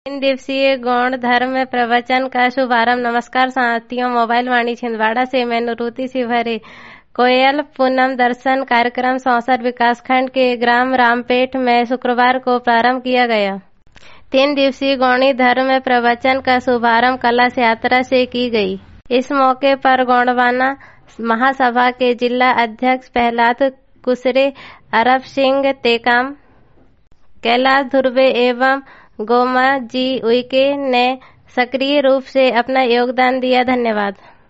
तीन दिवसीय गौण धर्म प्रवचन का शुभारंभ। नमस्कार साथियों, मोबाइल वाणी छिंदवाड़ा से मैं नुरुति से भरे कोयल पूनम दर्शन कार्यक्रम सौंसर विकासखंड के ग्राम रामपेट में शुक्रवार को प्रारंभ किया गया। 3 दिवसीय गौणी धर्म प्रवचन का शुभारंभ कलश यात्रा से की गई। इस मौके पर गौड़वाना महासभा के जिला अध्यक्ष प्रहलाद कुसरे, अरब सिंह टेकाम, कैलाश ध्रुवे एवं गोमा जी उइके ने सक्रिय रूप से अपना योगदान दिया। धन्यवाद।